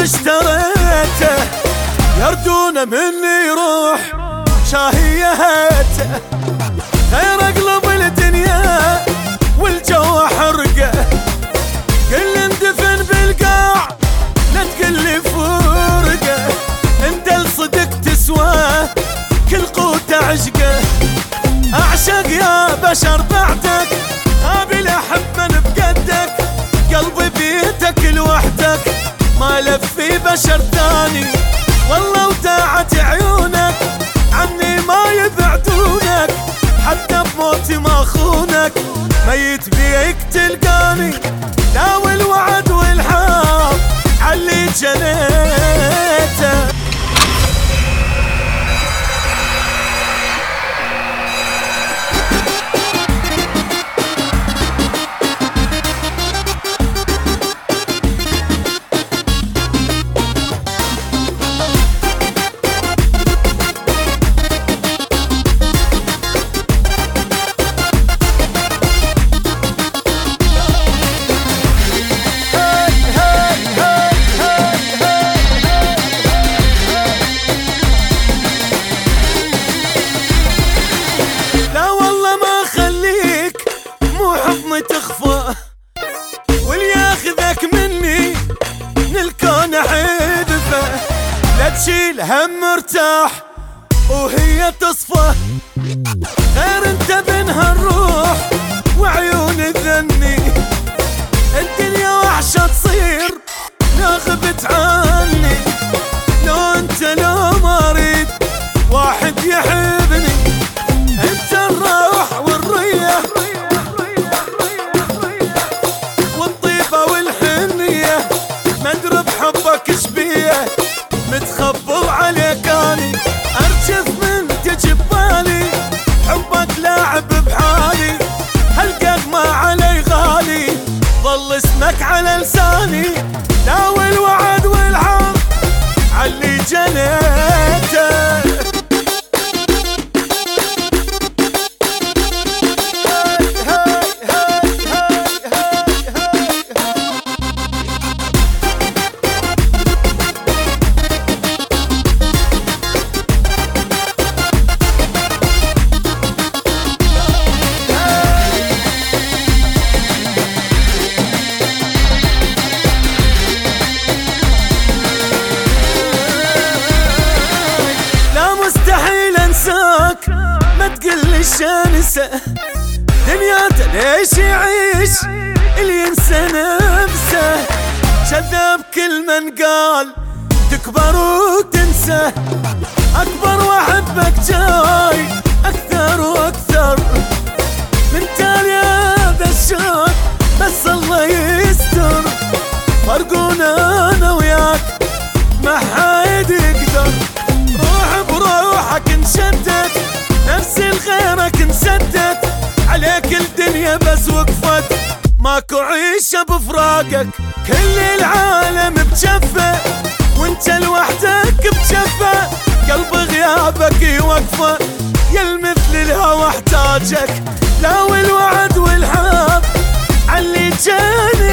اشتريته يردونه مني روح شاهيته، غير اقلب الدنيا والجو حرقه، كل اندفن بالقاع لا تقلي فرقه، انت الصدق تسواه كل قوت عشقه، اعشق يا بشر بعدك قابل احب من بقدك، قلبي بيتك لوحدك ما لفي بشر ثاني، والله وداعت عيونك عني ما يبعدونك، حتى بموتي ما خونك ميت بيك تلقاني، لا والوعد والحاب علي جنيته. تخفى واللي ياخذك مني من الكون حذفه، لا تشيل هم مرتاح وهي تصفى، غير انت بينها الروح وعيون ذني، الدنيا وحشة تصير لا غبت عني، لو انت لو ما اريد واحد يحبني، انت الروح والرية شبيه متخبل عليك اني ارجف من تجبالي، حبك لاعب بحالي هالقد ما علي غالي، ظل اسمك على لساني، لا والوعد والعام علي جنيته. ما تقلي شانسه دنياته ليش يعيش اللي ينسى نفسه، كذاب كل من قال تكبر وتنسى، اكبر واحبك جاي اكثر واكثر، من تالي هذا الشوق بس الله يستر، فرقونا انا وياك ما حد يقدر، روح بروحك انشدت نفس الغيرك انسدت، عليك الدنيا بس وقفت ماكو عيشة بفراقك، كل العالم بجفة وانت لوحدك بجفة، قلب غيابك يوقفه يلمثل الهوى احتاجك، لا والوعد والحب علي جاني